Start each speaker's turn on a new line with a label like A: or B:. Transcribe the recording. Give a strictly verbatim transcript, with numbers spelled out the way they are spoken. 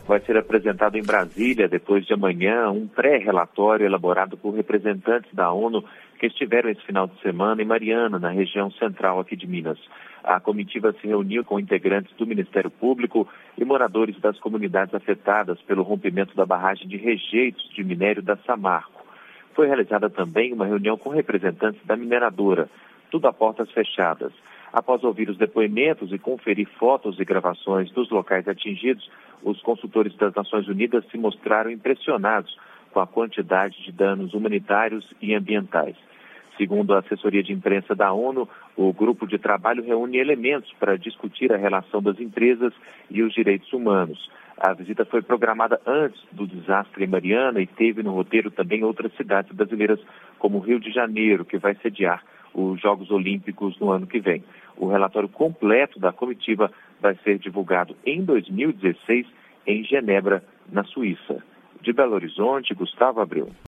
A: vai ser apresentado em Brasília, depois de amanhã, um pré-relatório elaborado por representantes da ONU que estiveram esse final de semana em Mariana, na região central aqui de Minas. A comitiva se reuniu com integrantes do Ministério Público e moradores das comunidades afetadas pelo rompimento da barragem de rejeitos de minério da Samarco. Foi realizada também uma reunião com representantes da mineradora, tudo a portas fechadas. Após ouvir os depoimentos e conferir fotos e gravações dos locais atingidos, os consultores das Nações Unidas se mostraram impressionados com a quantidade de danos humanitários e ambientais. Segundo a assessoria de imprensa da ONU, o grupo de trabalho reúne elementos para discutir a relação das empresas e os direitos humanos. A visita foi programada antes do desastre em Mariana e teve no roteiro também outras cidades brasileiras, como Rio de Janeiro, que vai sediar os Jogos Olímpicos no ano que vem. O relatório completo da comitiva vai ser divulgado em dois mil e dezesseis em Genebra, na Suíça. De Belo Horizonte, Gustavo Abreu.